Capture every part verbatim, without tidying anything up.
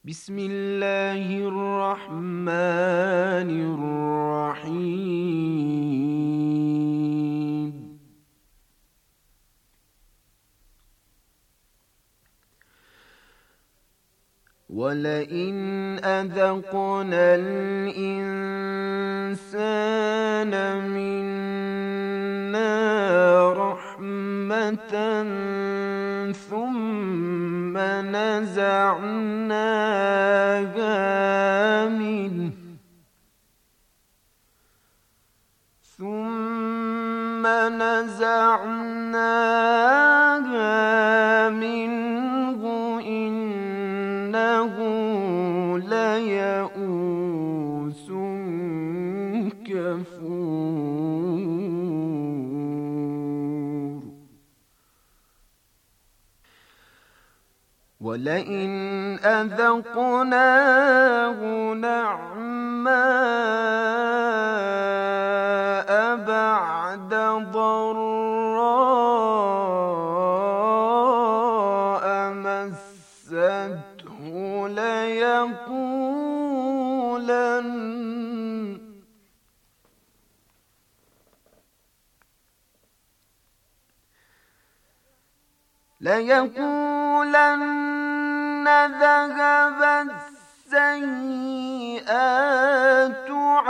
بسم الله الرحمن الرحيم. ولئن أذقنا الإنسان منا رحمة ثم نزعناها منه ثم نزعناها منه إنه ليئوس كفور. ولئن أذقناه نعماء بعد ضراء مسته ليقولن ليقولن ذهب السيئات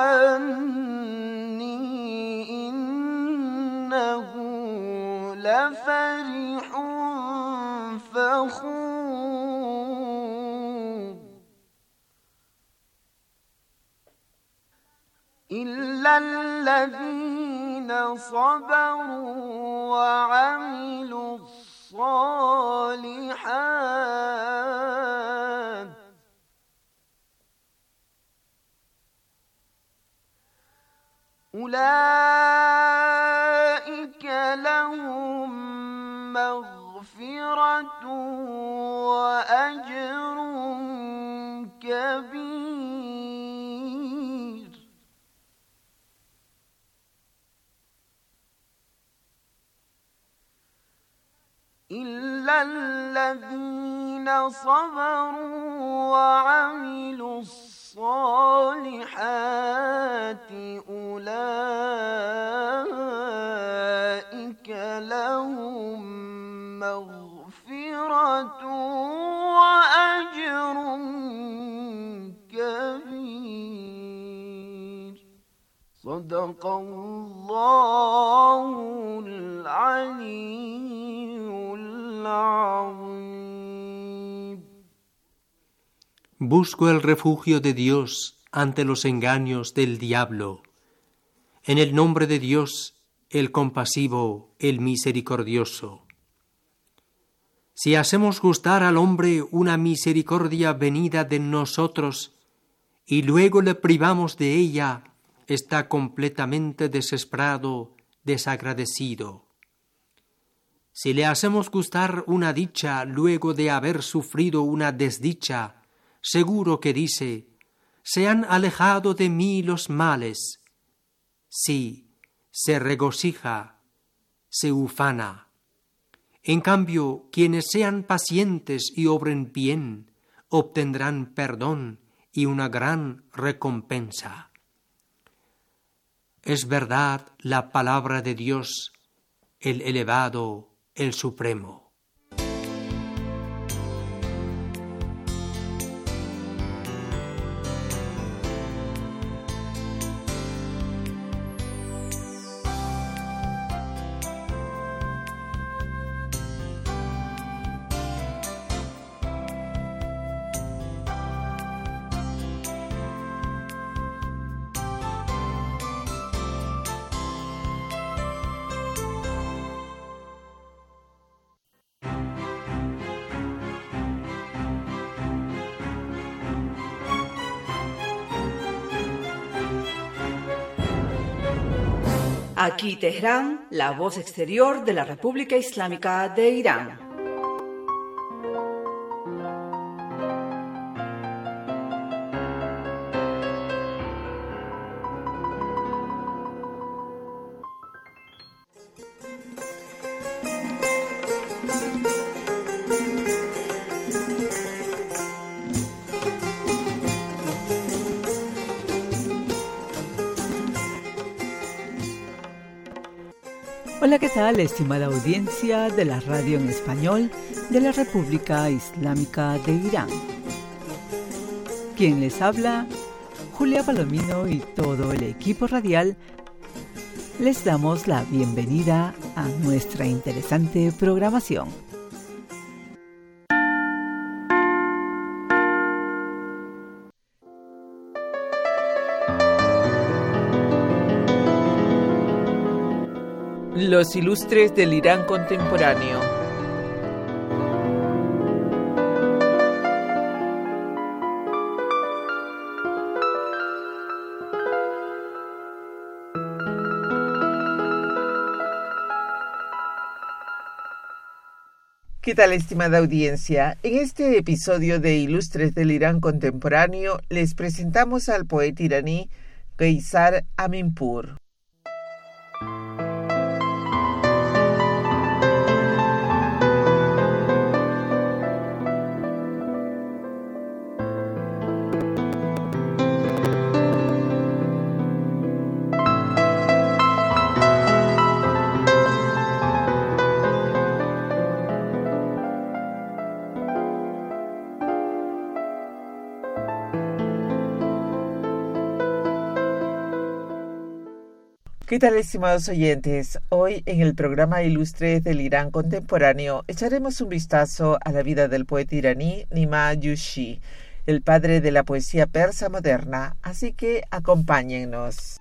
عني إنه لفرح فخور. إلا الذين صبروا وعملوا الصالحات أولئك لهم مغفرة وأجر كبير. إلا الذين صبروا وعملوا الصالحات أولئك لهم مغفرة وأجر كبير. صدق الله العلي العظيم. Busco el refugio de Dios ante los engaños del diablo. En el nombre de Dios, el compasivo, el misericordioso. Si hacemos gustar al hombre una misericordia venida de nosotros y luego le privamos de ella, está completamente desesperado, desagradecido. Si le hacemos gustar una dicha luego de haber sufrido una desdicha, seguro que dice: se han alejado de mí los males. Sí, se regocija, se ufana. En cambio, quienes sean pacientes y obren bien, obtendrán perdón y una gran recompensa. Es verdad la palabra de Dios, el elevado, el supremo. Aquí Teherán, la voz exterior de la República Islámica de Irán. Hola, ¿qué tal, estimada audiencia de la radio en español de la República Islámica de Irán? Quien les habla, Julia Palomino y todo el equipo radial, les damos la bienvenida a nuestra interesante programación. Los ilustres del Irán contemporáneo. ¿Qué tal, estimada audiencia? En este episodio de Ilustres del Irán contemporáneo les presentamos al poeta iraní Qaisar Aminpour. ¿Qué tal, estimados oyentes? Hoy en el programa Ilustres del Irán contemporáneo echaremos un vistazo a la vida del poeta iraní Nima Yushi, el padre de la poesía persa moderna, así que acompáñennos.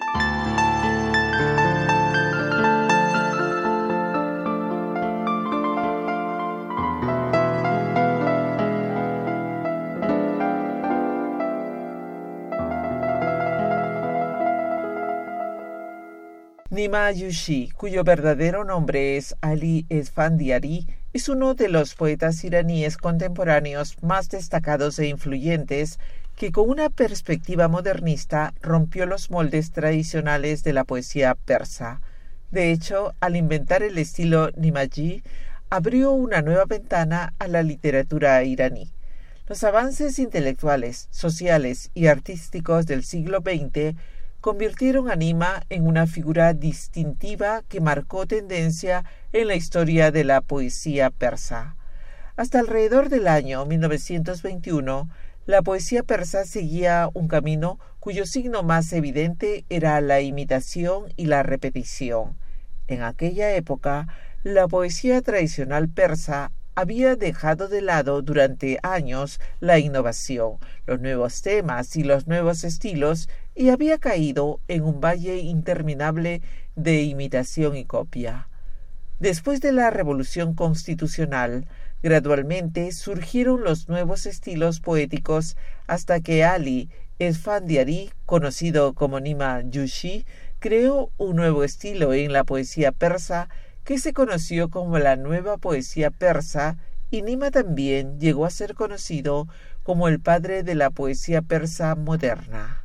Nima Yushi, cuyo verdadero nombre es Ali Esfandiari, es uno de los poetas iraníes contemporáneos más destacados e influyentes que con una perspectiva modernista rompió los moldes tradicionales de la poesía persa. De hecho, al inventar el estilo Nimaji, abrió una nueva ventana a la literatura iraní. Los avances intelectuales, sociales y artísticos del siglo veinte convirtieron a Nima en una figura distintiva que marcó tendencia en la historia de la poesía persa. Hasta alrededor del año mil novecientos veintiuno, la poesía persa seguía un camino cuyo signo más evidente era la imitación y la repetición. En aquella época, la poesía tradicional persa había dejado de lado durante años la innovación, los nuevos temas y los nuevos estilos, y había caído en un valle interminable de imitación y copia. Después de la Revolución Constitucional, gradualmente surgieron los nuevos estilos poéticos hasta que Ali Esfandiari, conocido como Nima Yushi, creó un nuevo estilo en la poesía persa que se conoció como la nueva poesía persa, y Nima también llegó a ser conocido como el padre de la poesía persa moderna.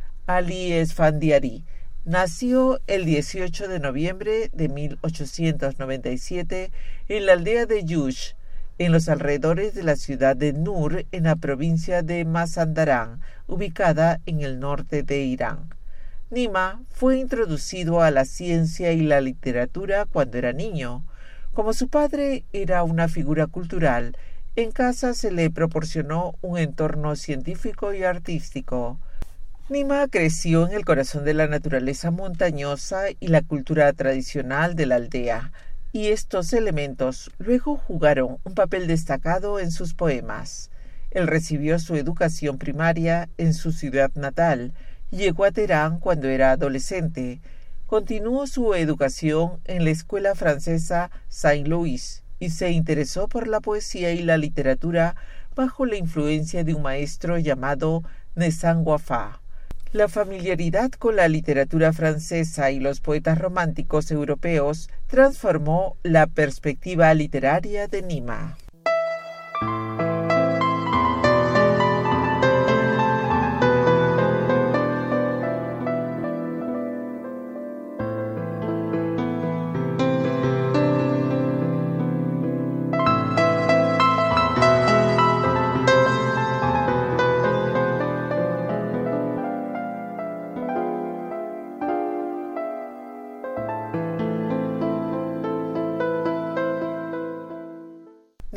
Ali Esfandiari nació el dieciocho de noviembre de mil ochocientos noventa y siete en la aldea de Yush, en los alrededores de la ciudad de Nur, en la provincia de Mazandarán, ubicada en el norte de Irán. Nima fue introducido a la ciencia y la literatura cuando era niño. Como su padre era una figura cultural, en casa se le proporcionó un entorno científico y artístico. Nima creció en el corazón de la naturaleza montañosa y la cultura tradicional de la aldea, y estos elementos luego jugaron un papel destacado en sus poemas. Él recibió su educación primaria en su ciudad natal. Llegó a Teherán cuando era adolescente. Continuó su educación en la escuela francesa Saint-Louis y se interesó por la poesía y la literatura bajo la influencia de un maestro llamado Nezhan Wafa. La familiaridad con la literatura francesa y los poetas románticos europeos transformó la perspectiva literaria de Nima.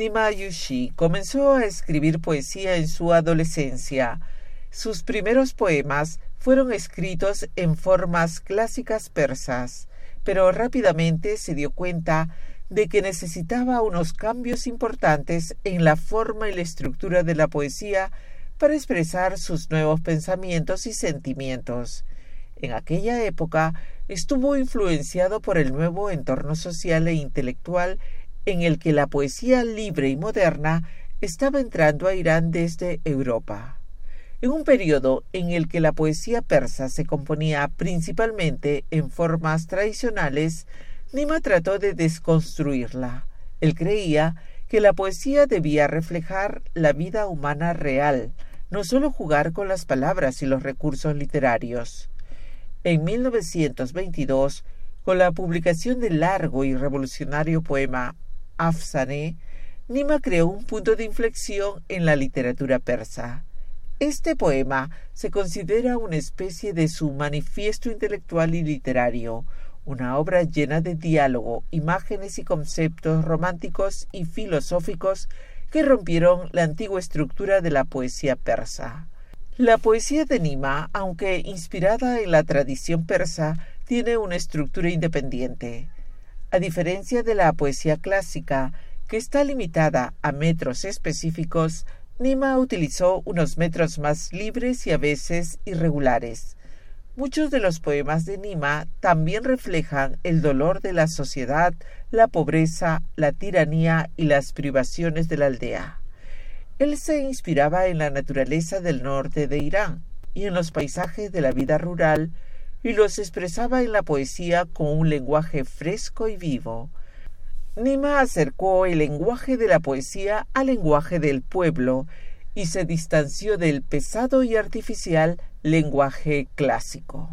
Nima Yushi comenzó a escribir poesía en su adolescencia. Sus primeros poemas fueron escritos en formas clásicas persas, pero rápidamente se dio cuenta de que necesitaba unos cambios importantes en la forma y la estructura de la poesía para expresar sus nuevos pensamientos y sentimientos. En aquella época estuvo influenciado por el nuevo entorno social e intelectual en el que la poesía libre y moderna estaba entrando a Irán desde Europa. En un periodo en el que la poesía persa se componía principalmente en formas tradicionales, Nima trató de desconstruirla. Él creía que la poesía debía reflejar la vida humana real, no solo jugar con las palabras y los recursos literarios. En mil novecientos veintidós, con la publicación del largo y revolucionario poema Afsaneh, Nima creó un punto de inflexión en la literatura persa. Este poema se considera una especie de su manifiesto intelectual y literario, una obra llena de diálogo, imágenes y conceptos románticos y filosóficos que rompieron la antigua estructura de la poesía persa. La poesía de Nima, aunque inspirada en la tradición persa, tiene una estructura independiente. A diferencia de la poesía clásica, que está limitada a metros específicos, Nima utilizó unos metros más libres y a veces irregulares. Muchos de los poemas de Nima también reflejan el dolor de la sociedad, la pobreza, la tiranía y las privaciones de la aldea. Él se inspiraba en la naturaleza del norte de Irán y en los paisajes de la vida rural y los expresaba en la poesía con un lenguaje fresco y vivo. Nima acercó el lenguaje de la poesía al lenguaje del pueblo y se distanció del pesado y artificial lenguaje clásico.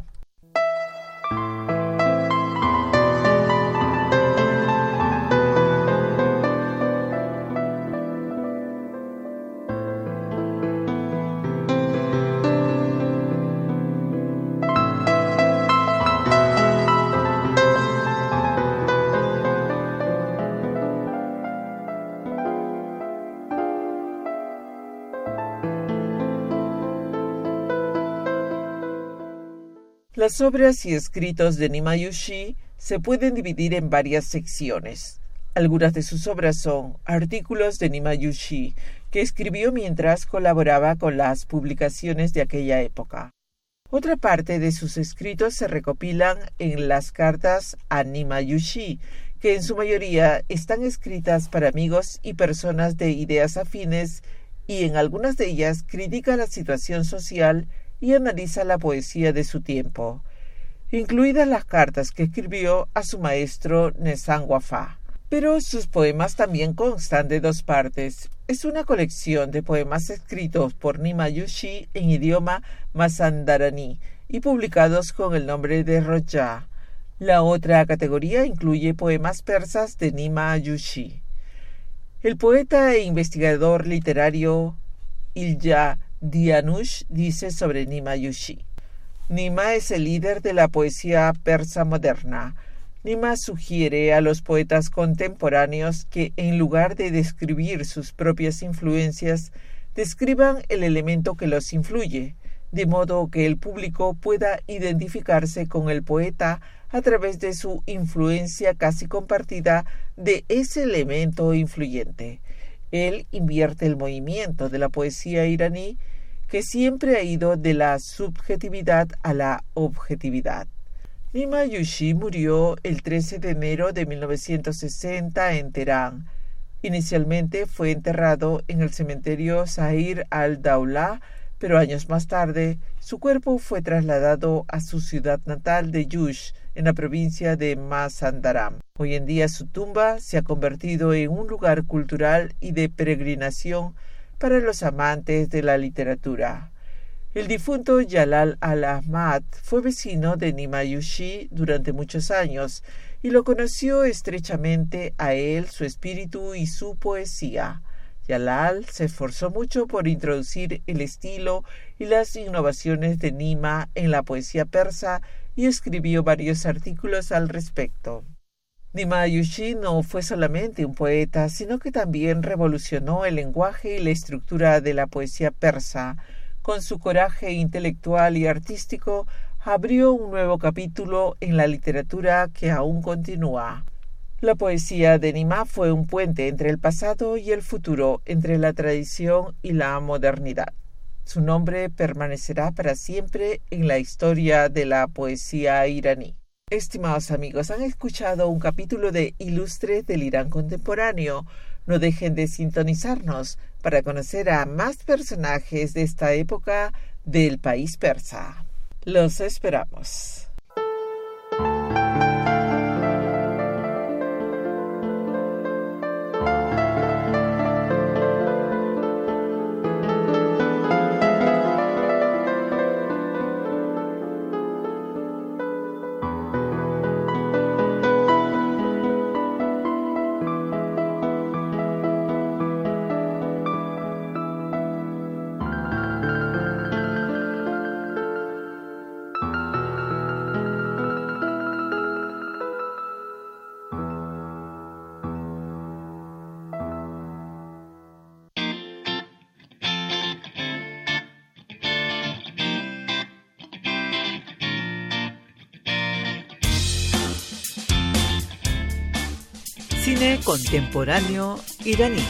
Las obras y escritos de Nima Yushi se pueden dividir en varias secciones. Algunas de sus obras son artículos de Nima Yushi, que escribió mientras colaboraba con las publicaciones de aquella época. Otra parte de sus escritos se recopilan en las cartas a Nima Yushi, que en su mayoría están escritas para amigos y personas de ideas afines, y en algunas de ellas critica la situación social y analiza la poesía de su tiempo, incluidas las cartas que escribió a su maestro Nesan Wafa. Pero sus poemas también constan de dos partes. Es una colección de poemas escritos por Nima Yushi en idioma mazandarani y publicados con el nombre de Roja. La otra categoría incluye poemas persas de Nima Yushi. El poeta e investigador literario Ilya Dianush dice sobre Nima Yushi: Nima es el líder de la poesía persa moderna. Nima sugiere a los poetas contemporáneos que, en lugar de describir sus propias influencias, describan el elemento que los influye, de modo que el público pueda identificarse con el poeta a través de su influencia casi compartida de ese elemento influyente. Él invierte el movimiento de la poesía iraní, que siempre ha ido de la subjetividad a la objetividad. Nima Yushi murió el trece de enero de mil novecientos sesenta en Teherán. Inicialmente fue enterrado en el cementerio Zahir al-Dawla, pero años más tarde su cuerpo fue trasladado a su ciudad natal de Yush, en la provincia de Mazandaran. Hoy en día su tumba se ha convertido en un lugar cultural y de peregrinación para los amantes de la literatura. El difunto Jalal al-Ahmad fue vecino de Nima Yushi durante muchos años y lo conoció estrechamente a él, su espíritu y su poesía. Jalal se esforzó mucho por introducir el estilo y las innovaciones de Nima en la poesía persa y escribió varios artículos al respecto. Nima Yushi no fue solamente un poeta, sino que también revolucionó el lenguaje y la estructura de la poesía persa. Con su coraje intelectual y artístico, abrió un nuevo capítulo en la literatura que aún continúa. La poesía de Nima fue un puente entre el pasado y el futuro, entre la tradición y la modernidad. Su nombre permanecerá para siempre en la historia de la poesía iraní. Estimados amigos, han escuchado un capítulo de Ilustres del Irán contemporáneo. No dejen de sintonizarnos para conocer a más personajes de esta época del país persa. Los esperamos. Cine contemporáneo iraní.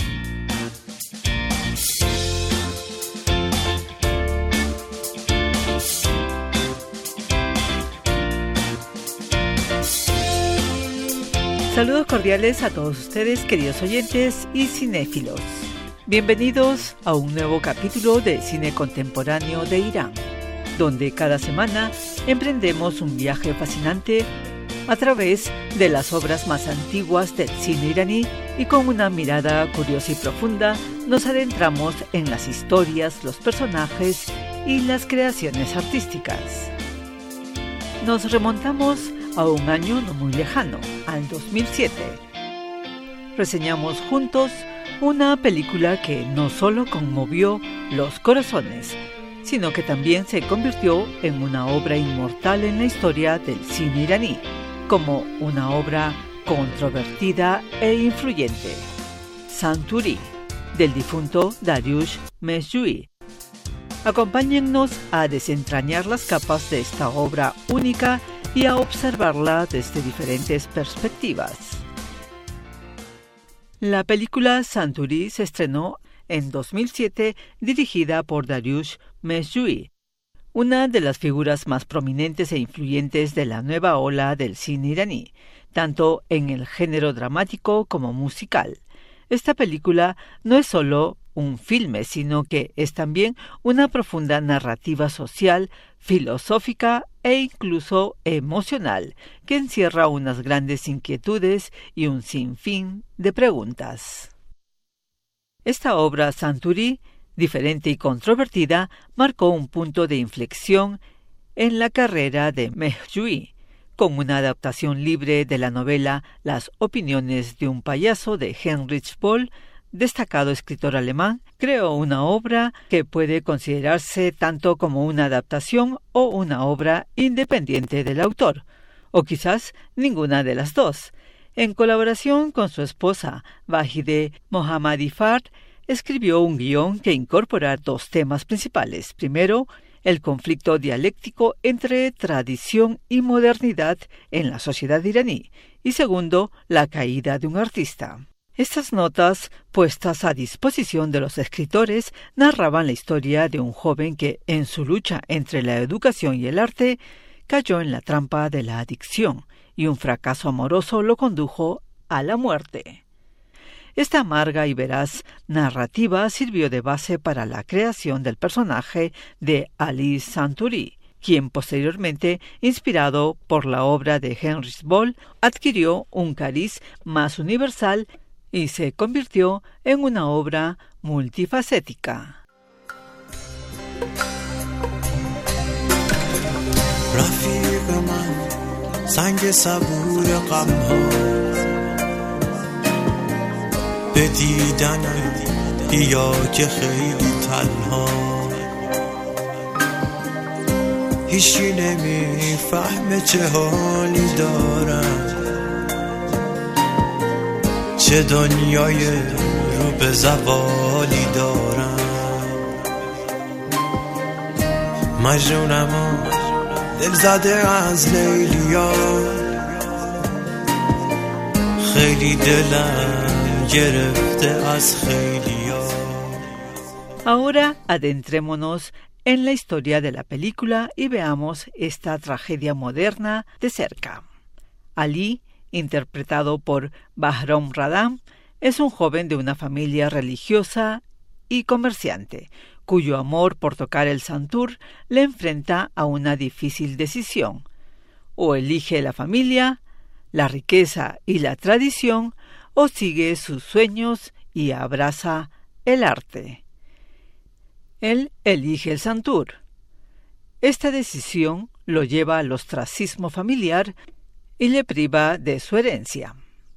Saludos cordiales a todos ustedes, queridos oyentes y cinéfilos. Bienvenidos a un nuevo capítulo de Cine Contemporáneo de Irán, donde cada semana emprendemos un viaje fascinante a través de las obras más antiguas del cine iraní y con una mirada curiosa y profunda nos adentramos en las historias, los personajes y las creaciones artísticas. Nos remontamos a un año no muy lejano, al dos mil siete. Reseñamos juntos una película que no solo conmovió los corazones, sino que también se convirtió en una obra inmortal en la historia del cine iraní, como una obra controvertida e influyente. Santuri, del difunto Dariush Meshjui. Acompáñennos a desentrañar las capas de esta obra única y a observarla desde diferentes perspectivas. La película Santuri se estrenó en dos mil siete, dirigida por Dariush Meshjui, una de las figuras más prominentes e influyentes de la nueva ola del cine iraní, tanto en el género dramático como musical. Esta película no es solo un filme, sino que es también una profunda narrativa social, filosófica e incluso emocional, que encierra unas grandes inquietudes y un sinfín de preguntas. Esta obra, Santuri, diferente y controvertida, marcó un punto de inflexión en la carrera de Meshjui, con una adaptación libre de la novela Las opiniones de un payaso de Heinrich Böll, destacado escritor alemán. Creó una obra que puede considerarse tanto como una adaptación o una obra independiente del autor, o quizás ninguna de las dos. En colaboración con su esposa, Vahide Mohammadi-Fard, escribió un guión que incorpora dos temas principales. Primero, el conflicto dialéctico entre tradición y modernidad en la sociedad iraní, y segundo, la caída de un artista. Estas notas, puestas a disposición de los escritores, narraban la historia de un joven que, en su lucha entre la educación y el arte, cayó en la trampa de la adicción, y un fracaso amoroso lo condujo a la muerte. Esta amarga y veraz narrativa sirvió de base para la creación del personaje de Ali Santuri, quien posteriormente, inspirado por la obra de Heinrich Böll, adquirió un cariz más universal y se convirtió en una obra multifacética. به دیدنت یا که خیلی تنها هیچی نمیفهمه چه حالی دارم چه دنیای رو به زوالی دارم مجنونم و دل زده از لیلیا خیلی دلم گرفته از خیلیا. Ahora adentrémonos en la historia de la película y veamos esta tragedia moderna de cerca. Ali, interpretado por Bahrom Radam, es un joven de una familia religiosa y comerciante, cuyo amor por tocar el santur le enfrenta a una difícil decisión. O elige la familia, la riqueza y la tradición, o sigue sus sueños y abraza el arte. Él elige el santur. Esta decisión lo lleva al ostracismo familiar y le priva de su herencia.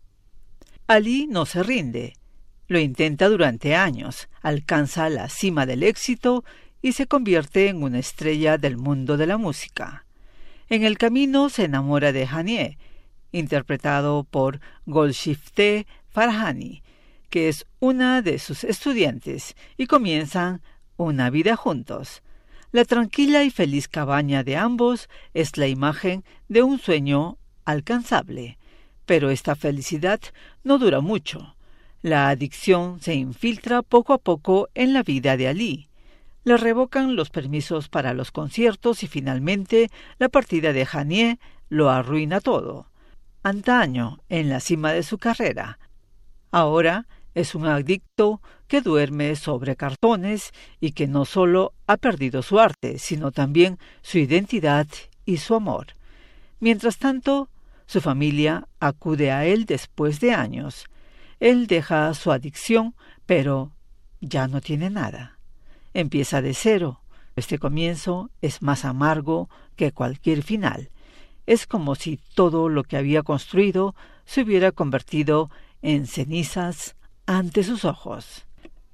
Ali no se rinde. Lo intenta durante años, alcanza la cima del éxito y se convierte en una estrella del mundo de la música. En el camino se enamora de Hanieh, interpretado por Golshifteh Farhani, que es una de sus estudiantes, y comienzan una vida juntos. La tranquila y feliz cabaña de ambos es la imagen de un sueño alcanzable, pero esta felicidad no dura mucho. La adicción se infiltra poco a poco en la vida de Ali. Le revocan los permisos para los conciertos y finalmente la partida de Hanieh lo arruina todo. Antaño, en la cima de su carrera. Ahora es un adicto que duerme sobre cartones y que no solo ha perdido su arte, sino también su identidad y su amor. Mientras tanto, su familia acude a él después de años. Él deja su adicción, pero ya no tiene nada. Empieza de cero. Este comienzo es más amargo que cualquier final. Es como si todo lo que había construido se hubiera convertido en cenizas ante sus ojos.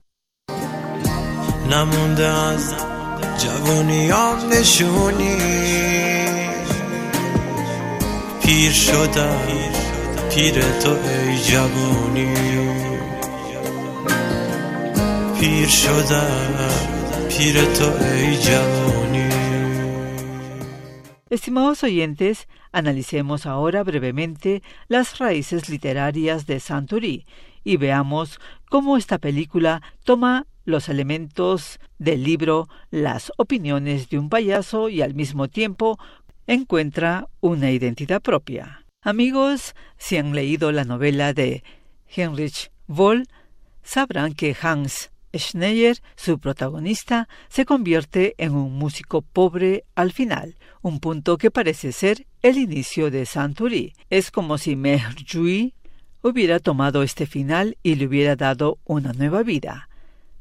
نمونده از جوانیام نشونی پیر شدم پیر تو ای جوانی پیر شدم پیر تو ای جوانی. Estimados oyentes, analicemos ahora brevemente las raíces literarias de Santuri y veamos cómo esta película toma los elementos del libro Las opiniones de un payaso y al mismo tiempo encuentra una identidad propia. Amigos, si han leído la novela de Heinrich Böll, sabrán que Hans Schneider, su protagonista, se convierte en un músico pobre al final, un punto que parece ser el inicio de Santuri. Es como si Mehjui hubiera tomado este final y le hubiera dado una nueva vida.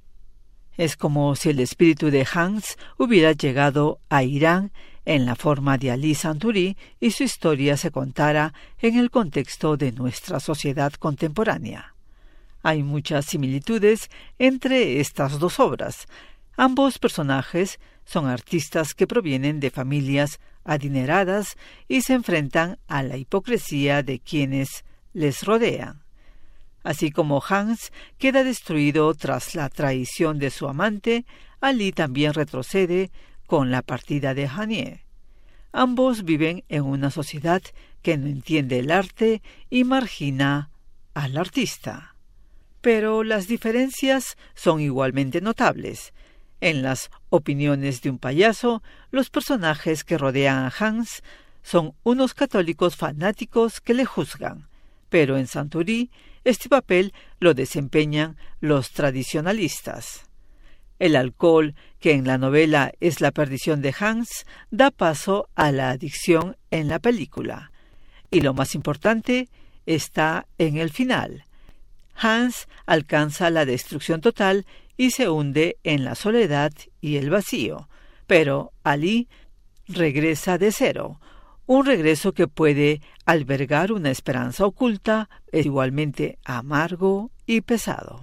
Es como si el espíritu de Hans hubiera llegado a Irán en la forma de Ali Santuri y su historia se contara en el contexto de nuestra sociedad contemporánea. Hay muchas similitudes entre estas dos obras. Ambos personajes son artistas que provienen de familias adineradas y se enfrentan a la hipocresía de quienes les rodean. Así como Hans queda destruido tras la traición de su amante, Ali también retrocede con la partida de Hanieh. Ambos viven en una sociedad que no entiende el arte y margina al artista. Pero las diferencias son igualmente notables. En Las opiniones de un payaso, los personajes que rodean a Hans son unos católicos fanáticos que le juzgan, pero en Santuri este papel lo desempeñan los tradicionalistas. El alcohol, que en la novela es la perdición de Hans, da paso a la adicción en la película. Y lo más importante está en el final. Hans alcanza la destrucción total y se hunde en la soledad y el vacío, pero Ali regresa de cero, un regreso que puede albergar una esperanza oculta, es igualmente amargo y pesado.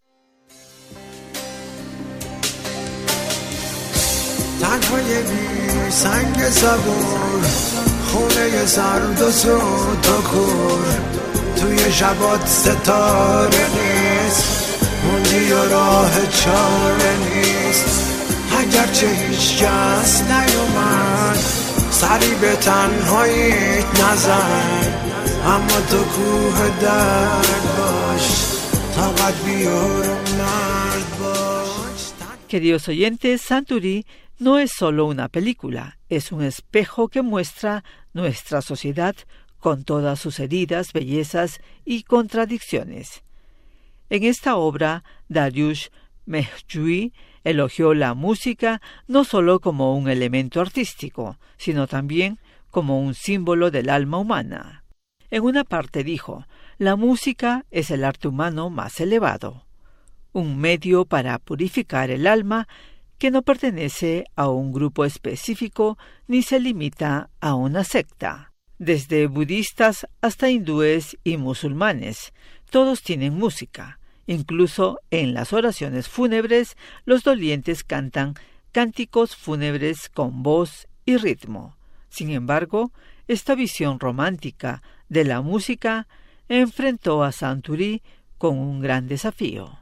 تنهای بی سنگ زبور خونه سرد و سوت و کور توی شبات ستاره نیست، موندی و راه چاره نیست. اگرچه هیچ کس نیومد سری به تنهاییت نزن، اما تو کوه درد باش، طاقت بیار و مرد باش. Queridos oyentes, Santurce no es solo una película, es un espejo que muestra nuestra sociedad con todas sus heridas, bellezas y contradicciones. En esta obra, Dariush Mehjui elogió la música no solo como un elemento artístico, sino también como un símbolo del alma humana. En una parte dijo, la música es el arte humano más elevado, un medio para purificar el alma que no pertenece a un grupo específico ni se limita a una secta. Desde budistas hasta hindúes y musulmanes, todos tienen música. Incluso en las oraciones fúnebres, los dolientes cantan cánticos fúnebres con voz y ritmo. Sin embargo, esta visión romántica de la música enfrentó a Santurce con un gran desafío.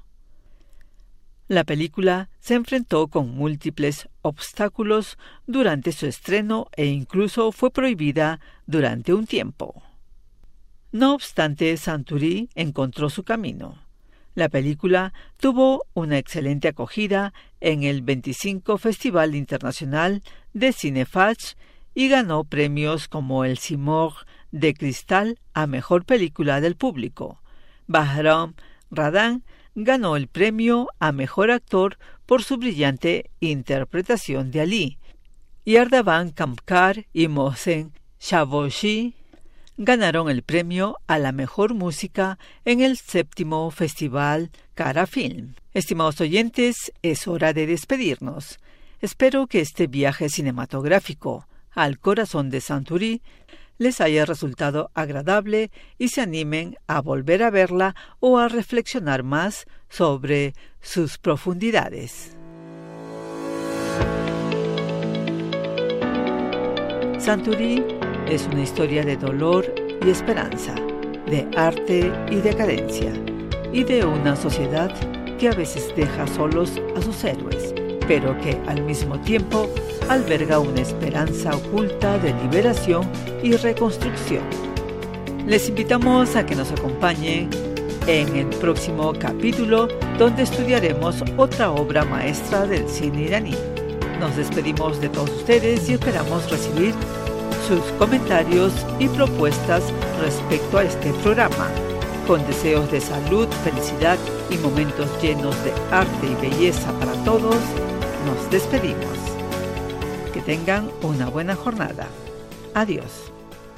La película se enfrentó con múltiples obstáculos durante su estreno e incluso fue prohibida durante un tiempo. No obstante, Santurce encontró su camino. La película tuvo una excelente acogida en el veinticinco Festival Internacional de Cinefach y ganó premios como el Simor de Cristal a Mejor Película del Público. Bahram Radan ganó el premio a Mejor Actor por su brillante interpretación de Ali, y Ardavan Kamkar y Mohsen Shavoshi ganaron el premio a la mejor música en el séptimo Festival Cara Film. Estimados oyentes, es hora de despedirnos. Espero que este viaje cinematográfico al corazón de Santurce les haya resultado agradable y se animen a volver a verla o a reflexionar más sobre sus profundidades. Santurce es una historia de dolor y esperanza, de arte y decadencia, y de una sociedad que a veces deja solos a sus héroes, pero que al mismo tiempo alberga una esperanza oculta de liberación y reconstrucción. Les invitamos a que nos acompañen en el próximo capítulo, donde estudiaremos otra obra maestra del cine iraní. Nos despedimos de todos ustedes y esperamos recibir sus comentarios y propuestas respecto a este programa. Con deseos de salud, felicidad y momentos llenos de arte y belleza para todos, nos despedimos. Que tengan una buena jornada. Adiós.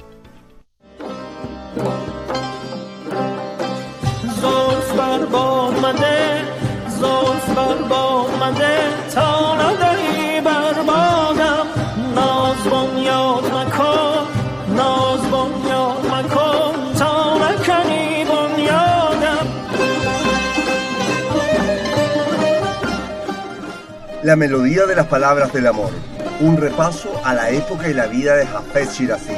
La melodía de las palabras del amor. Un repaso a la época y la vida de Hafez Shirazi.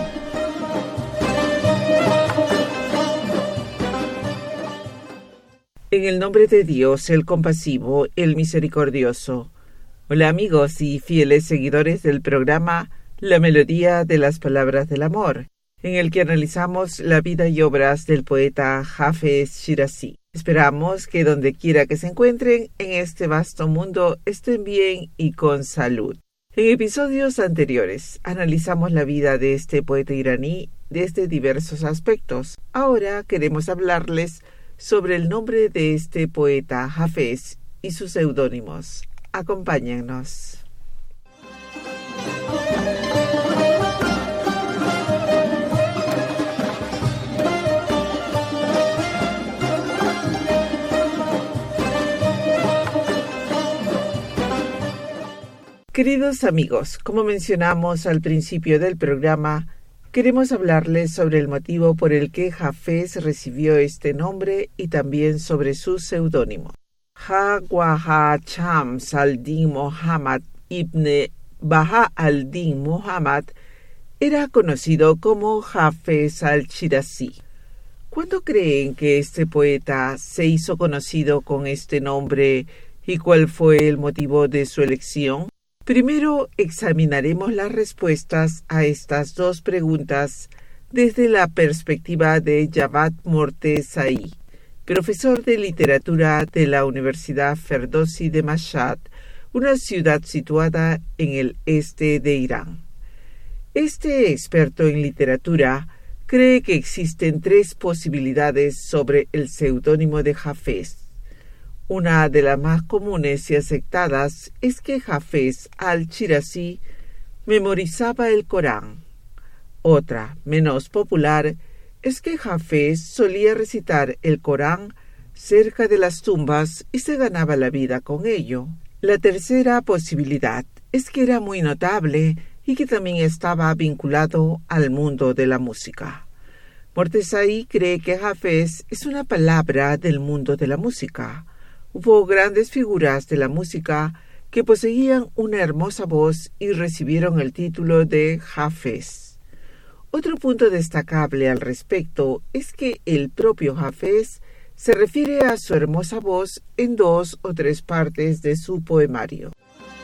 En el nombre de Dios, el compasivo, el misericordioso. Hola amigos y fieles seguidores del programa La Melodía de las Palabras del Amor, en el que analizamos la vida y obras del poeta Hafez Shirazi. Esperamos que donde quiera que se encuentren en este vasto mundo estén bien y con salud. En episodios anteriores analizamos la vida de este poeta iraní desde diversos aspectos. Ahora queremos hablarles sobre el nombre de este poeta Hafez y sus seudónimos. Acompáñennos. Queridos amigos, como mencionamos al principio del programa, queremos hablarles sobre el motivo por el que Hafez recibió este nombre y también sobre su seudónimo. Ha Shams al-Din Muhammad ibn Baha al-Din Muhammad era conocido como Hafez al-Shirazi. ¿Cuándo creen que este poeta se hizo conocido con este nombre y cuál fue el motivo de su elección? Primero examinaremos las respuestas a estas dos preguntas desde la perspectiva de Javad Mortezai, profesor de literatura de la Universidad Ferdowsi de Mashhad, una ciudad situada en el este de Irán. Este experto en literatura cree que existen tres posibilidades sobre el seudónimo de Hafez. Una de las más comunes y aceptadas es que Hafez al-Shirazi memorizaba el Corán. Otra, menos popular, es que Hafez solía recitar el Corán cerca de las tumbas y se ganaba la vida con ello. La tercera posibilidad es que era muy notable y que también estaba vinculado al mundo de la música. Mortezai cree que Hafez es una palabra del mundo de la música. Hubo grandes figuras de la música que poseían una hermosa voz y recibieron el título de Hafez. Otro punto destacable al respecto es que el propio Hafez se refiere a su hermosa voz en dos o tres partes de su poemario.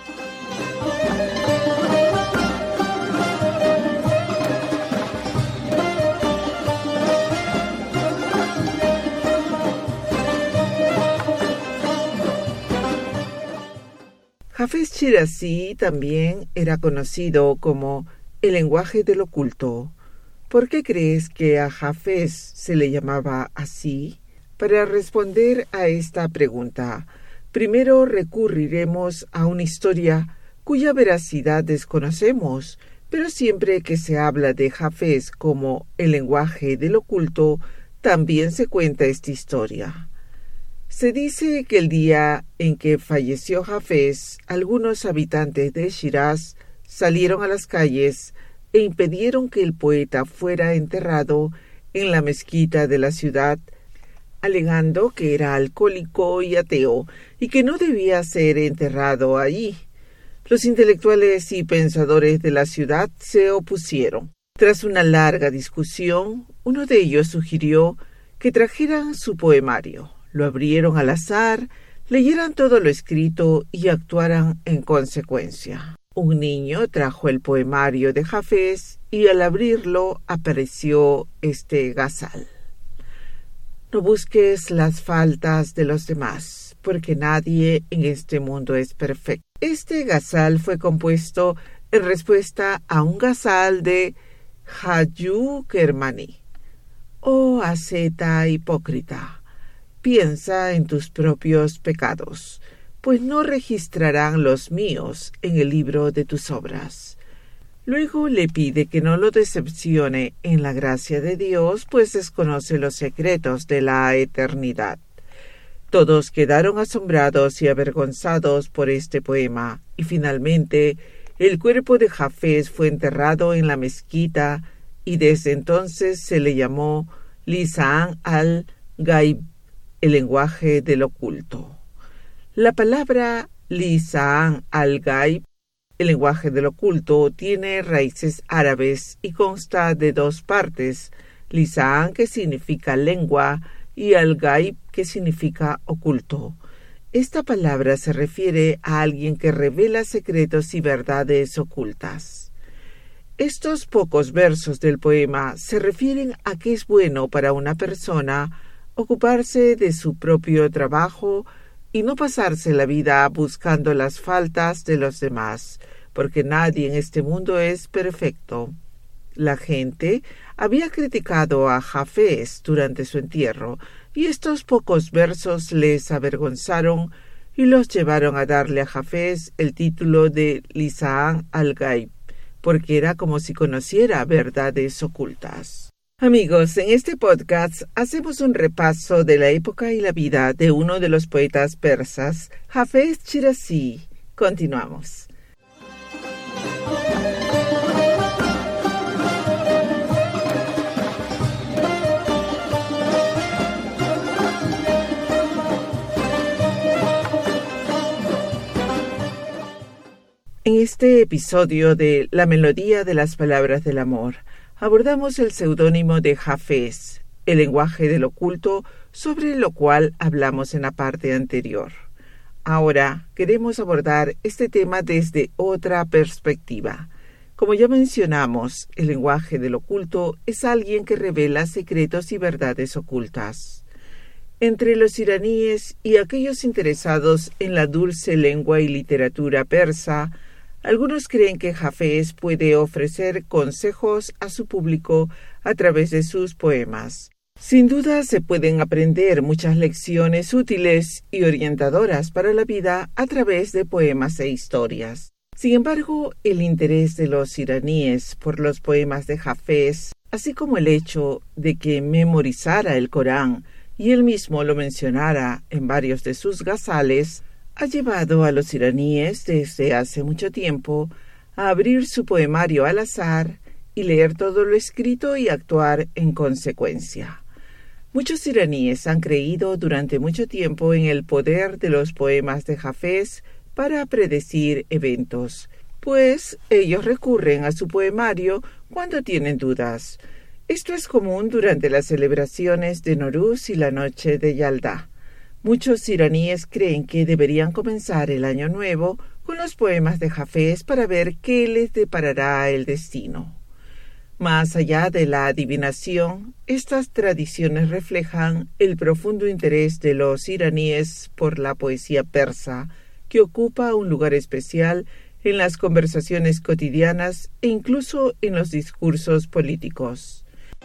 Hafez Shirazi también era conocido como el lenguaje del oculto. ¿Por qué crees que a Hafez se le llamaba así? Para responder a esta pregunta, primero recurriremos a una historia cuya veracidad desconocemos, pero siempre que se habla de Hafez como el lenguaje del oculto, también se cuenta esta historia. Se dice que el día en que falleció Hafez, algunos habitantes de Shiraz salieron a las calles e impidieron que el poeta fuera enterrado en la mezquita de la ciudad, alegando que era alcohólico y ateo y que no debía ser enterrado allí. Los intelectuales y pensadores de la ciudad se opusieron. Tras una larga discusión, uno de ellos sugirió que trajeran su poemario. Lo abrieron al azar, leyeran todo lo escrito y actuaran en consecuencia. Un niño trajo el poemario de Hafez y al abrirlo apareció este gazal. No busques las faltas de los demás, porque nadie en este mundo es perfecto. Este gazal fue compuesto en respuesta a un gazal de Hayu Kermani. Oh asceta hipócrita, piensa en tus propios pecados, pues no registrarán los míos en el libro de tus obras. Luego le pide que no lo decepcione en la gracia de Dios, pues desconoce los secretos de la eternidad. Todos quedaron asombrados y avergonzados por este poema, y finalmente el cuerpo de Hafez fue enterrado en la mezquita, y desde entonces se le llamó Lisán al-Gaib, el lenguaje del oculto. La palabra Lisán al-Gaib, el lenguaje del oculto, tiene raíces árabes y consta de dos partes, Lisán, que significa lengua, y al-Gaib, que significa oculto. Esta palabra se refiere a alguien que revela secretos y verdades ocultas. Estos pocos versos del poema se refieren a que es bueno para una persona ocuparse de su propio trabajo y no pasarse la vida buscando las faltas de los demás, porque nadie en este mundo es perfecto. La gente había criticado a Hafez durante su entierro, y estos pocos versos les avergonzaron y los llevaron a darle a Hafez el título de Lisán al-Gaib, porque era como si conociera verdades ocultas. Amigos, en este podcast hacemos un repaso de la época y la vida de uno de los poetas persas, Hafez Shirazi. Continuamos. En este episodio de La melodía de las palabras del amor, abordamos el seudónimo de Hafez, el lenguaje del oculto, sobre lo cual hablamos en la parte anterior. Ahora queremos abordar este tema desde otra perspectiva. Como ya mencionamos, el lenguaje del oculto es alguien que revela secretos y verdades ocultas. Entre los iraníes y aquellos interesados en la dulce lengua y literatura persa, algunos creen que Hafez puede ofrecer consejos a su público a través de sus poemas. Sin duda se pueden aprender muchas lecciones útiles y orientadoras para la vida a través de poemas e historias. Sin embargo, el interés de los iraníes por los poemas de Hafez, así como el hecho de que memorizara el Corán y él mismo lo mencionara en varios de sus gazales, ha llevado a los iraníes desde hace mucho tiempo a abrir su poemario al azar y leer todo lo escrito y actuar en consecuencia. Muchos iraníes han creído durante mucho tiempo en el poder de los poemas de Hafez para predecir eventos, pues ellos recurren a su poemario cuando tienen dudas. Esto es común durante las celebraciones de Nowruz y la noche de Yalda. Muchos iraníes creen que deberían comenzar el año nuevo con los poemas de Hafez para ver qué les deparará el destino. Más allá de la adivinación, estas tradiciones reflejan el profundo interés de los iraníes por la poesía persa, que ocupa un lugar especial en las conversaciones cotidianas e incluso en los discursos políticos.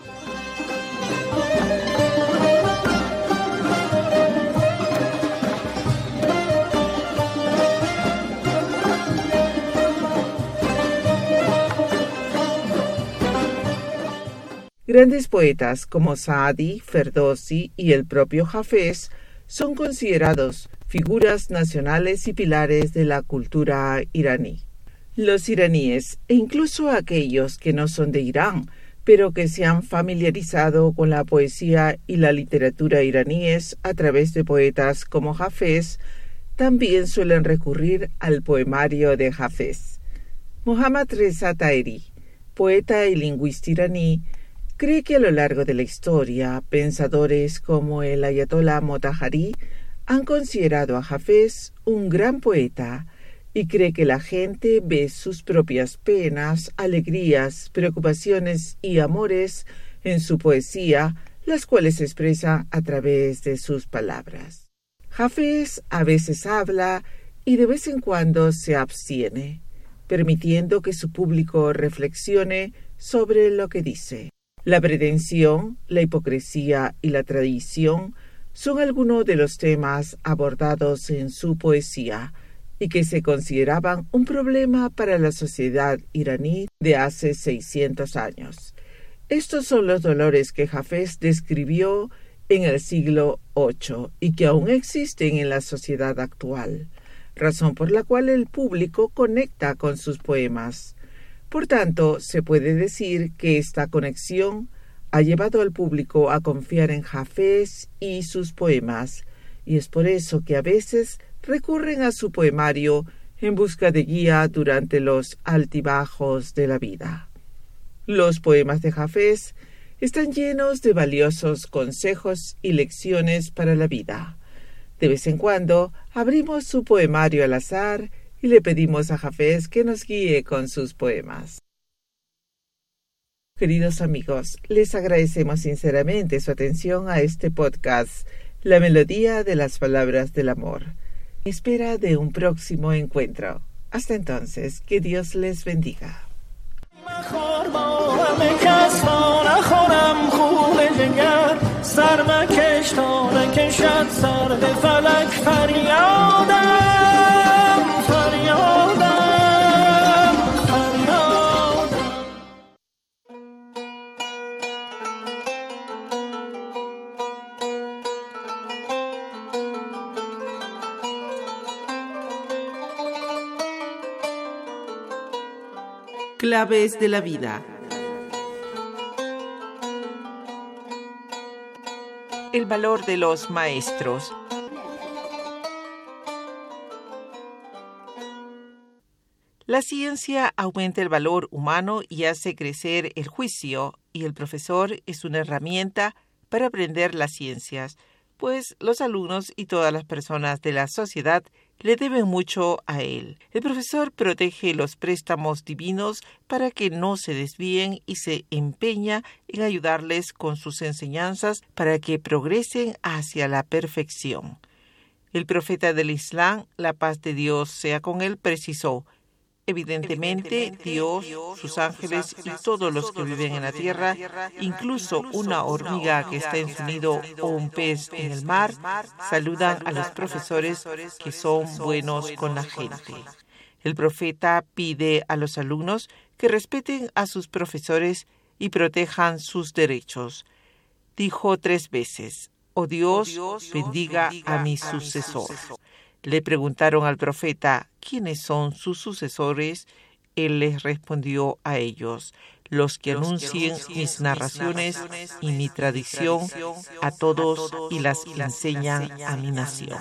Grandes poetas como Saadi, Ferdowsi y el propio Hafez son considerados figuras nacionales y pilares de la cultura iraní. Los iraníes, e incluso aquellos que no son de Irán, pero que se han familiarizado con la poesía y la literatura iraníes a través de poetas como Hafez, también suelen recurrir al poemario de Hafez. Mohammad Reza Taheri, poeta y lingüista iraní, cree que a lo largo de la historia, pensadores como el Ayatollah Motahari han considerado a Hafez un gran poeta y cree que la gente ve sus propias penas, alegrías, preocupaciones y amores en su poesía, las cuales expresa a través de sus palabras. Hafez a veces habla y de vez en cuando se abstiene, permitiendo que su público reflexione sobre lo que dice. La pretensión, la hipocresía y la tradición son algunos de los temas abordados en su poesía y que se consideraban un problema para la sociedad iraní de hace seiscientos años. Estos son los dolores que Hafez describió en el siglo octavo y que aún existen en la sociedad actual, razón por la cual el público conecta con sus poemas. Por tanto, se puede decir que esta conexión ha llevado al público a confiar en Hafez y sus poemas, y es por eso que a veces recurren a su poemario en busca de guía durante los altibajos de la vida. Los poemas de Hafez están llenos de valiosos consejos y lecciones para la vida. De vez en cuando abrimos su poemario al azar y le pedimos a Hafez que nos guíe con sus poemas. Queridos amigos, les agradecemos sinceramente su atención a este podcast, La Melodía de las Palabras del Amor. Espera de un próximo encuentro. Hasta entonces, que Dios les bendiga. Claves de la vida. El valor de los maestros. La ciencia aumenta el valor humano y hace crecer el juicio, y el profesor es una herramienta para aprender las ciencias, pues los alumnos y todas las personas de la sociedad le deben mucho a él. El profesor protege los préstamos divinos para que no se desvíen y se empeña en ayudarles con sus enseñanzas para que progresen hacia la perfección. El profeta del Islam, la paz de Dios sea con él, precisó: evidentemente, Dios, sus ángeles y todos los que viven en la tierra, incluso una hormiga que está en su nido o un pez en el mar, saludan a los profesores que son buenos con la gente. El profeta pide a los alumnos que respeten a sus profesores y protejan sus derechos. Dijo tres veces: «Oh Dios, bendiga a mi sucesor». Le preguntaron al profeta: ¿quiénes son sus sucesores? Él les respondió a ellos: los que anuncien mis narraciones y mi tradición a todos y las enseñan a mi nación.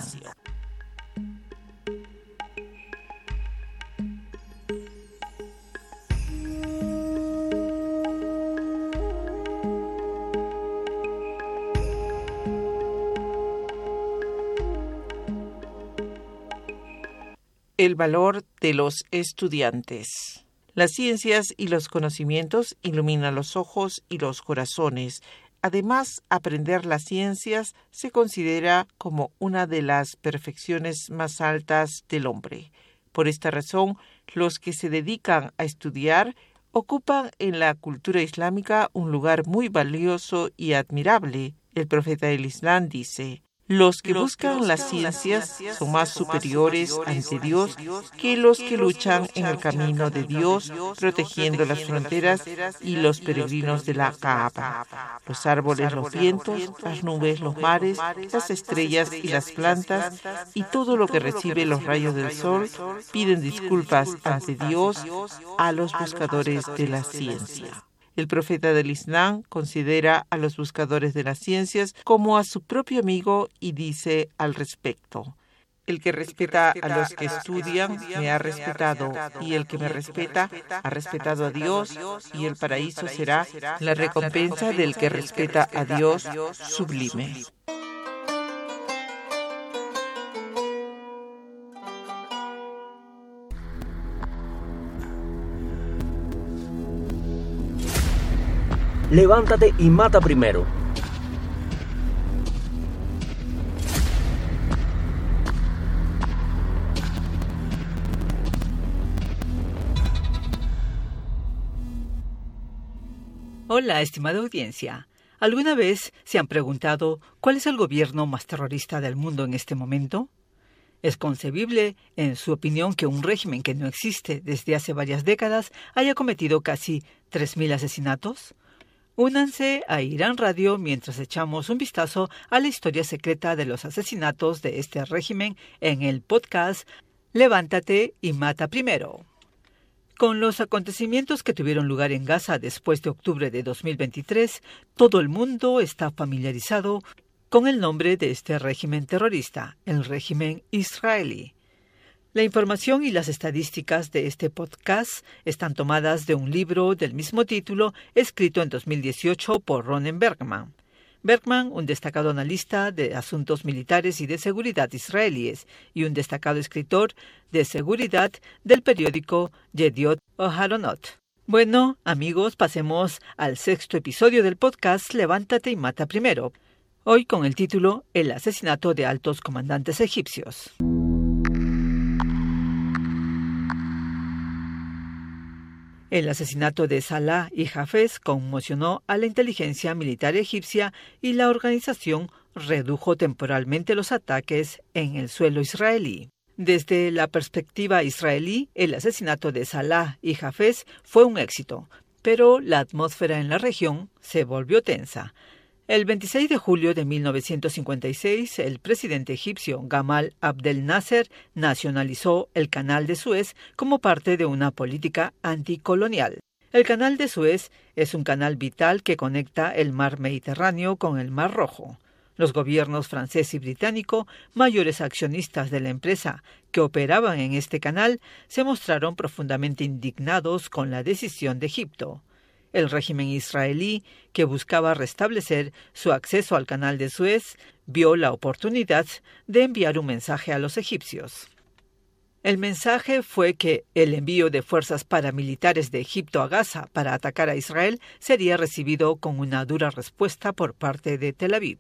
El valor de los estudiantes. Las ciencias y los conocimientos iluminan los ojos y los corazones. Además, aprender las ciencias se considera como una de las perfecciones más altas del hombre. Por esta razón, los que se dedican a estudiar ocupan en la cultura islámica un lugar muy valioso y admirable. El profeta del Islam dice: los que buscan las ciencias son más superiores ante Dios que los que luchan en el camino de Dios, protegiendo las fronteras y los peregrinos de la Kaaba. Los árboles, los vientos, las nubes, los mares, las estrellas y las plantas, y todo lo que recibe los rayos del sol, piden disculpas ante Dios a los buscadores de la ciencia. El profeta del Islam considera a los buscadores de las ciencias como a su propio amigo y dice al respecto: el que respeta a los que estudian me ha respetado, y el que me respeta ha respetado a Dios, y el paraíso será la recompensa del que respeta a Dios sublime. Levántate y mata primero. Hola, estimada audiencia. ¿Alguna vez se han preguntado cuál es el gobierno más terrorista del mundo en este momento? ¿Es concebible, en su opinión, que un régimen que no existe desde hace varias décadas haya cometido casi tres mil asesinatos? Únanse a Irán Radio mientras echamos un vistazo a la historia secreta de los asesinatos de este régimen en el podcast Levántate y mata primero. Con los acontecimientos que tuvieron lugar en Gaza después de octubre de dos mil veintitrés, todo el mundo está familiarizado con el nombre de este régimen terrorista, el régimen israelí. La información y las estadísticas de este podcast están tomadas de un libro del mismo título, escrito en dos mil dieciocho por Ronen Bergman. Bergman, un destacado analista de asuntos militares y de seguridad israelíes y un destacado escritor de seguridad del periódico Yediot Aharonot. Bueno, amigos, pasemos al sexto episodio del podcast Levántate y mata primero, hoy con el título El asesinato de altos comandantes egipcios. El asesinato de Salah y Hafez conmocionó a la inteligencia militar egipcia y la organización redujo temporalmente los ataques en el suelo israelí. Desde la perspectiva israelí, el asesinato de Salah y Hafez fue un éxito, pero la atmósfera en la región se volvió tensa. El veintiséis de julio de mil novecientos cincuenta y seis, el presidente egipcio Gamal Abdel Nasser nacionalizó el Canal de Suez como parte de una política anticolonial. El Canal de Suez es un canal vital que conecta el mar Mediterráneo con el Mar Rojo. Los gobiernos francés y británico, mayores accionistas de la empresa que operaban en este canal, se mostraron profundamente indignados con la decisión de Egipto. El régimen israelí, que buscaba restablecer su acceso al canal de Suez, vio la oportunidad de enviar un mensaje a los egipcios. El mensaje fue que el envío de fuerzas paramilitares de Egipto a Gaza para atacar a Israel sería recibido con una dura respuesta por parte de Tel Aviv.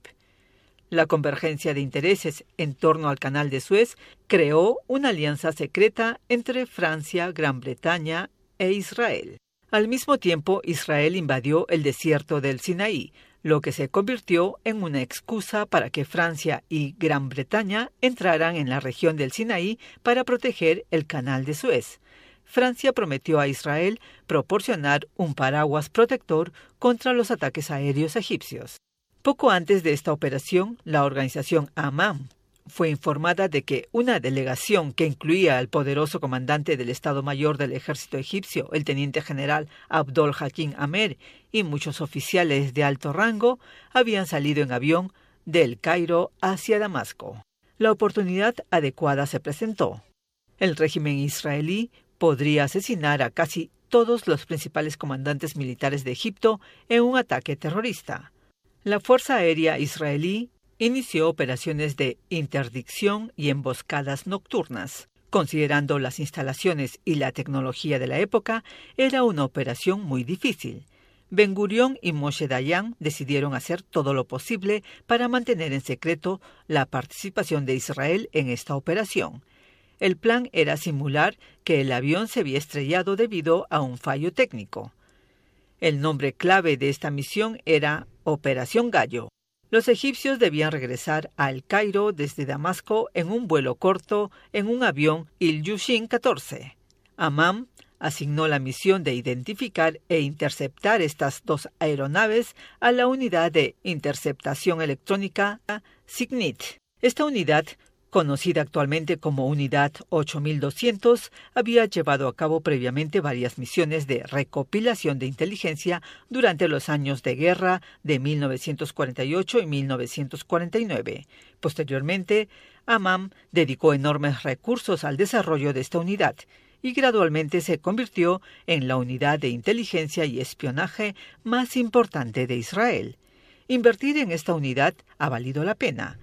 La convergencia de intereses en torno al canal de Suez creó una alianza secreta entre Francia, Gran Bretaña e Israel. Al mismo tiempo, Israel invadió el desierto del Sinaí, lo que se convirtió en una excusa para que Francia y Gran Bretaña entraran en la región del Sinaí para proteger el canal de Suez. Francia prometió a Israel proporcionar un paraguas protector contra los ataques aéreos egipcios. Poco antes de esta operación, la organización Amán fue informada de que una delegación que incluía al poderoso comandante del Estado Mayor del Ejército egipcio, el teniente general Abdol Hakim Amer, y muchos oficiales de alto rango habían salido en avión del Cairo hacia Damasco. La oportunidad adecuada se presentó. El régimen israelí podría asesinar a casi todos los principales comandantes militares de Egipto en un ataque terrorista. La Fuerza Aérea israelí inició operaciones de interdicción y emboscadas nocturnas. Considerando las instalaciones y la tecnología de la época, era una operación muy difícil. Ben Gurión y Moshe Dayan decidieron hacer todo lo posible para mantener en secreto la participación de Israel en esta operación. El plan era simular que el avión se había estrellado debido a un fallo técnico. El nombre clave de esta misión era Operación Gallo. Los egipcios debían regresar a El Cairo desde Damasco en un vuelo corto en un avión Ilyushin catorce. Amán asignó la misión de identificar e interceptar estas dos aeronaves a la unidad de interceptación electrónica SIGINT. Esta unidad, conocida actualmente como Unidad ocho mil doscientos, había llevado a cabo previamente varias misiones de recopilación de inteligencia durante los años de guerra de mil novecientos cuarenta y ocho y mil novecientos cuarenta y nueve. Posteriormente, Amán dedicó enormes recursos al desarrollo de esta unidad y gradualmente se convirtió en la unidad de inteligencia y espionaje más importante de Israel. Invertir en esta unidad ha valido la pena.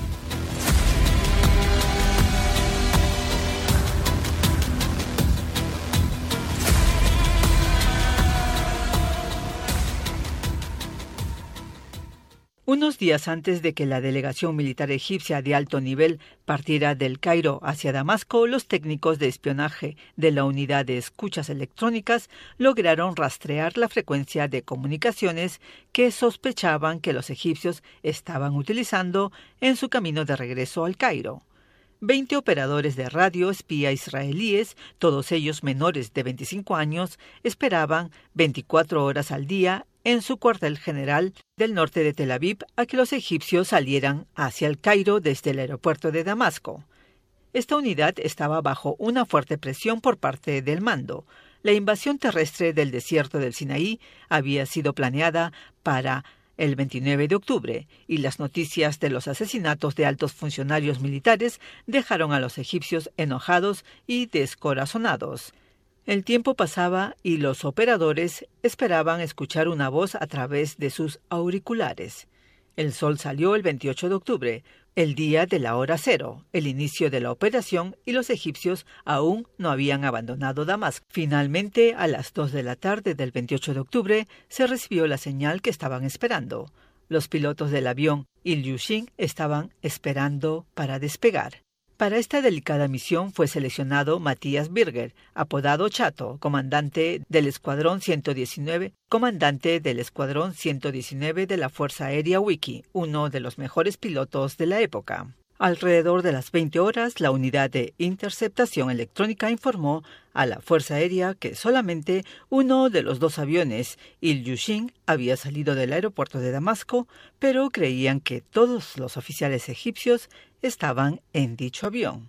Unos días antes de que la delegación militar egipcia de alto nivel partiera del Cairo hacia Damasco, los técnicos de espionaje de la unidad de escuchas electrónicas lograron rastrear la frecuencia de comunicaciones que sospechaban que los egipcios estaban utilizando en su camino de regreso al Cairo. Veinte operadores de radio espía israelíes, todos ellos menores de veinticinco años, esperaban veinticuatro horas al día en su cuartel general del norte de Tel Aviv a que los egipcios salieran hacia el Cairo desde el aeropuerto de Damasco. Esta unidad estaba bajo una fuerte presión por parte del mando. La invasión terrestre del desierto del Sinaí había sido planeada para el veintinueve de octubre, y las noticias de los asesinatos de altos funcionarios militares dejaron a los egipcios enojados y descorazonados. El tiempo pasaba y los operadores esperaban escuchar una voz a través de sus auriculares. El sol salió el veintiocho de octubre, el día de la hora cero, el inicio de la operación, y los egipcios aún no habían abandonado Damasco. Finalmente, a las dos de la tarde del veintiocho de octubre, se recibió la señal que estaban esperando. Los pilotos del avión Ilyushin estaban esperando para despegar. Para esta delicada misión fue seleccionado Matías Birger, apodado Chato, comandante del Escuadrón ciento diecinueve, comandante del Escuadrón ciento diecinueve de la Fuerza Aérea Wiki, uno de los mejores pilotos de la época. Alrededor de las veinte horas, la unidad de interceptación electrónica informó a la Fuerza Aérea que solamente uno de los dos aviones, Ilyushin, había salido del aeropuerto de Damasco, pero creían que todos los oficiales egipcios estaban en dicho avión.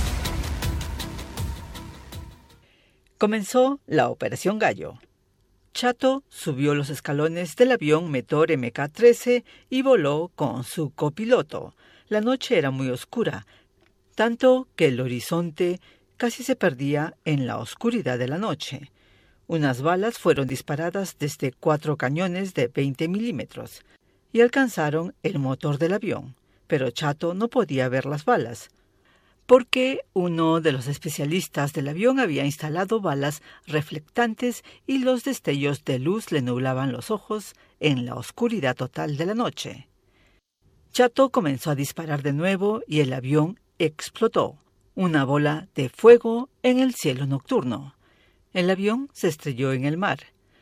Comenzó la Operación Gallo. Chato subió los escalones del avión Meteor M K trece y voló con su copiloto. La noche era muy oscura, tanto que el horizonte casi se perdía en la oscuridad de la noche. Unas balas fueron disparadas desde cuatro cañones de veinte milímetros y alcanzaron el motor del avión, pero Chato no podía ver las balas, porque uno de los especialistas del avión había instalado balas reflectantes y los destellos de luz le nublaban los ojos en la oscuridad total de la noche. Chato comenzó a disparar de nuevo y el avión explotó, una bola de fuego en el cielo nocturno. El avión se estrelló en el mar.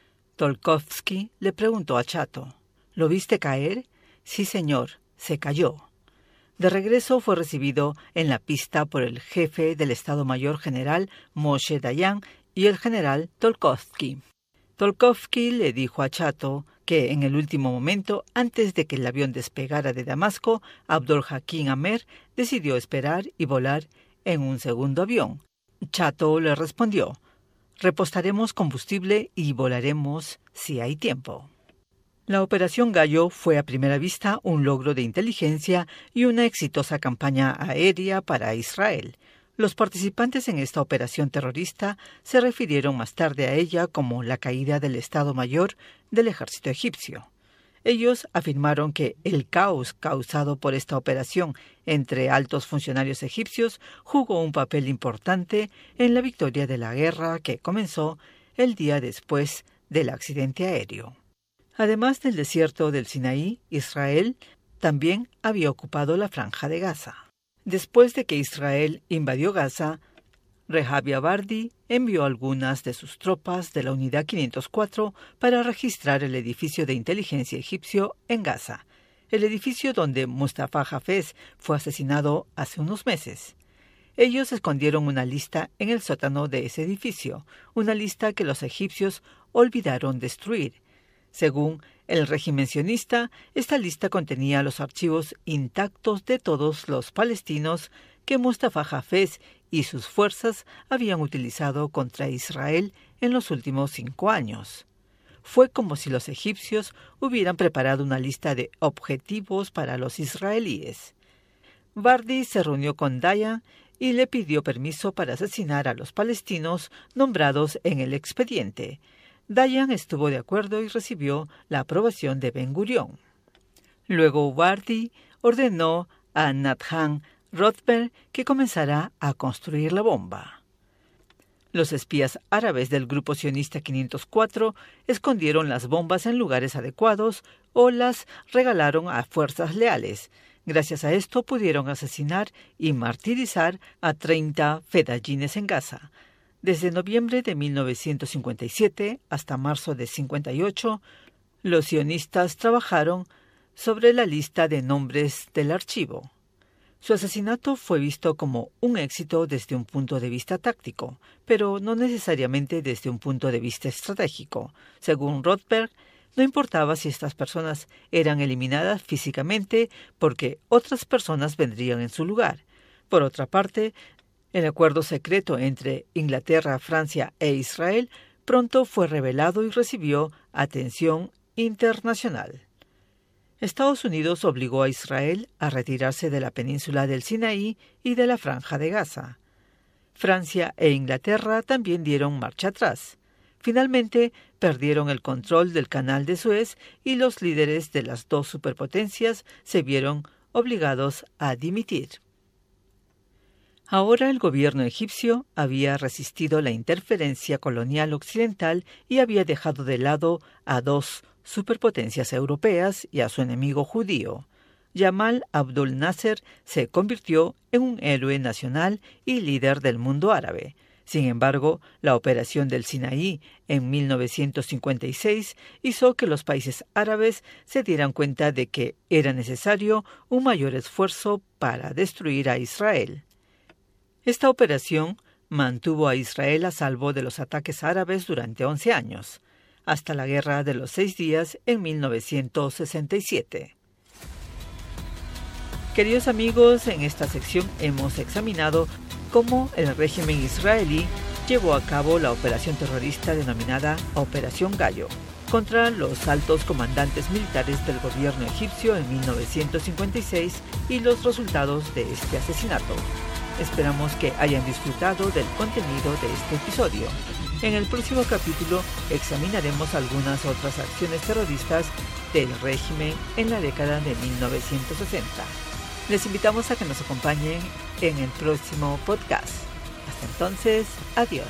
Tolkovsky le preguntó a Chato, ¿lo viste caer? Sí, señor, se cayó. De regreso fue recibido en la pista por el jefe del Estado Mayor General Moshe Dayan y el general Tolkovsky. Tolkovsky le dijo a Chato que en el último momento, antes de que el avión despegara de Damasco, Abdul Hakim Amer decidió esperar y volar en un segundo avión. Chato le respondió, repostaremos combustible y volaremos si hay tiempo. La Operación Gallo fue a primera vista un logro de inteligencia y una exitosa campaña aérea para Israel. Los participantes en esta operación terrorista se refirieron más tarde a ella como la caída del Estado Mayor del ejército egipcio. Ellos afirmaron que el caos causado por esta operación entre altos funcionarios egipcios jugó un papel importante en la victoria de la guerra que comenzó el día después del accidente aéreo. Además del desierto del Sinaí, Israel también había ocupado la Franja de Gaza. Después de que Israel invadió Gaza, Rehavi Abardi envió algunas de sus tropas de la Unidad quinientos cuatro para registrar el edificio de inteligencia egipcio en Gaza, el edificio donde Mustafa Hafez fue asesinado hace unos meses. Ellos escondieron una lista en el sótano de ese edificio, una lista que los egipcios olvidaron destruir. Según el régimen sionista, esta lista contenía los archivos intactos de todos los palestinos que Mustafa Hafez y sus fuerzas habían utilizado contra Israel en los últimos cinco años. Fue como si los egipcios hubieran preparado una lista de objetivos para los israelíes. Bardi se reunió con Dayan y le pidió permiso para asesinar a los palestinos nombrados en el expediente. Dayan estuvo de acuerdo y recibió la aprobación de Ben Gurión. Luego Bardi ordenó a Nathan Rothberg que comenzara a construir la bomba. Los espías árabes del grupo sionista quinientos cuatro escondieron las bombas en lugares adecuados o las regalaron a fuerzas leales. Gracias a esto pudieron asesinar y martirizar a treinta fedayines en Gaza. Desde noviembre de mil novecientos cincuenta y siete hasta marzo de cincuenta y ocho, los sionistas trabajaron sobre la lista de nombres del archivo. Su asesinato fue visto como un éxito desde un punto de vista táctico, pero no necesariamente desde un punto de vista estratégico. Según Rothberg, no importaba si estas personas eran eliminadas físicamente porque otras personas vendrían en su lugar. Por otra parte, el acuerdo secreto entre Inglaterra, Francia e Israel pronto fue revelado y recibió atención internacional. Estados Unidos obligó a Israel a retirarse de la península del Sinaí y de la Franja de Gaza. Francia e Inglaterra también dieron marcha atrás. Finalmente, perdieron el control del Canal de Suez y los líderes de las dos superpotencias se vieron obligados a dimitir. Ahora el gobierno egipcio había resistido la interferencia colonial occidental y había dejado de lado a dos superpotencias europeas y a su enemigo judío. Yamal Abdul Nasser se convirtió en un héroe nacional y líder del mundo árabe. Sin embargo, la operación del Sinaí en mil novecientos cincuenta y seis hizo que los países árabes se dieran cuenta de que era necesario un mayor esfuerzo para destruir a Israel. Esta operación mantuvo a Israel a salvo de los ataques árabes durante once años, hasta la Guerra de los Seis Días en mil novecientos sesenta y siete. Queridos amigos, en esta sección hemos examinado cómo el régimen israelí llevó a cabo la operación terrorista denominada Operación Gallo contra los altos comandantes militares del gobierno egipcio en mil novecientos cincuenta y seis y los resultados de este asesinato. Esperamos que hayan disfrutado del contenido de este episodio. En el próximo capítulo examinaremos algunas otras acciones terroristas del régimen en la década de mil novecientos sesenta. Les invitamos a que nos acompañen en el próximo podcast. Hasta entonces, adiós.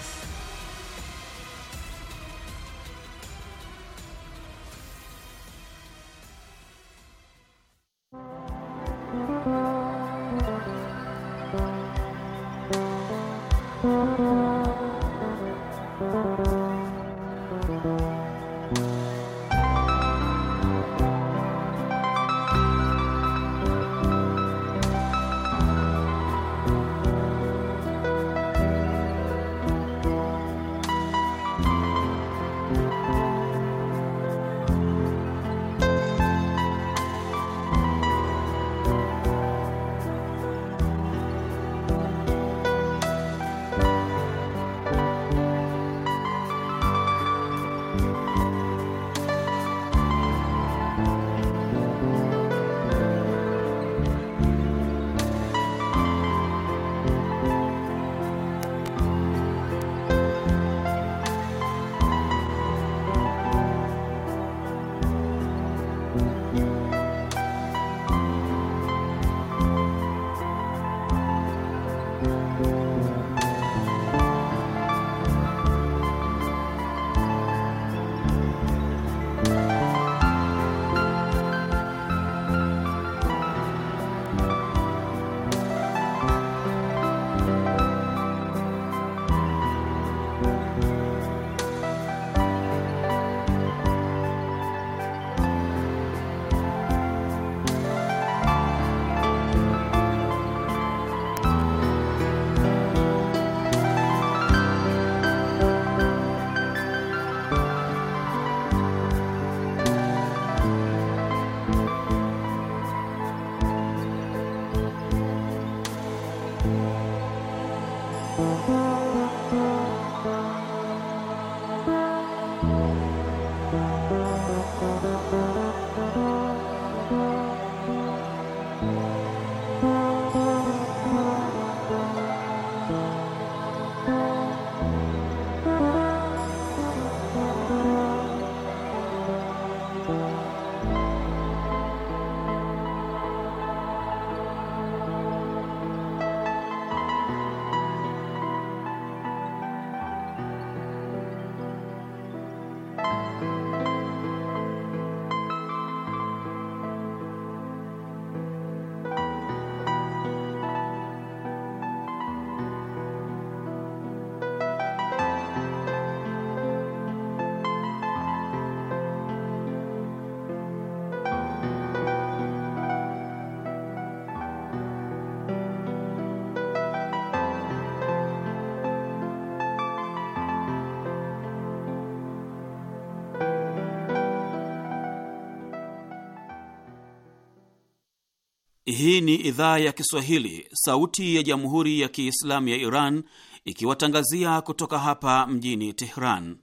Hii ni idhaa ya Kiswahili, sauti ya Jamhuri ya Kiislamu ya Iran, ikiwatangazia kutoka hapa mjini Tehran.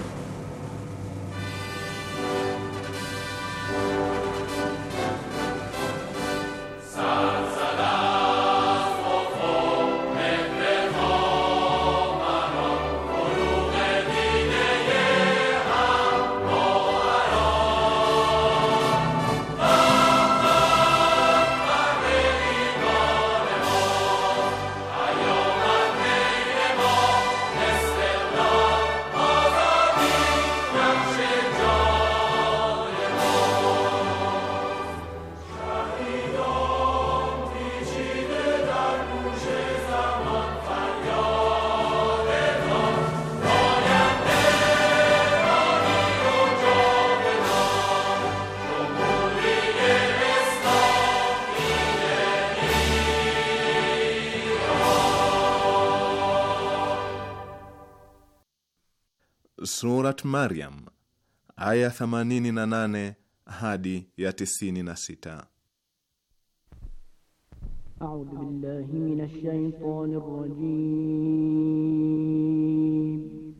Surat Maryam aya themanini na nane hadi ya tisini na sita. أعوذ بالله من الشيطان الرجيم